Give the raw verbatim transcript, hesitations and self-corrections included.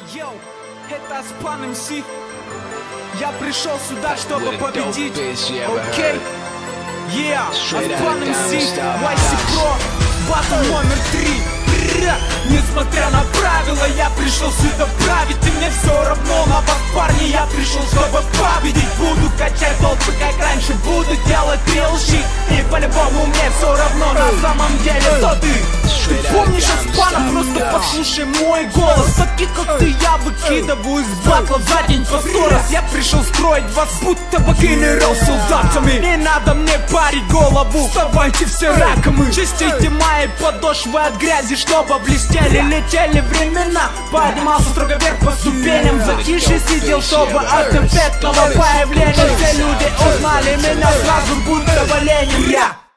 Йоу, это Аспан эм си. Я пришел сюда, чтобы победить. Окей, yeah, Аспан эм си, уай си Pro, батл номер три. Несмотря на правила, я пришел сюда править. И мне все равно на вас, парни, я пришел, чтобы победить. Буду качать толпы, как раньше, буду делать рилши. И по-любому мне все равно, на самом деле, кто ты? Ты помнишь Аспана, просто послушай мой голос. Таких как ты я выкидываю из батла за день по сто раз. Я пришел строить вас, будто бы генерал с солдатами. Не надо мне парить голову, вставайте все ракомы. Чистите мои подошвы от грязи, чтобы блестели, летели времена. Поднимался строго вверх по ступеням, затише сидел, чтобы от эффектного появления все люди узнали меня сразу, будто бы Ленин я.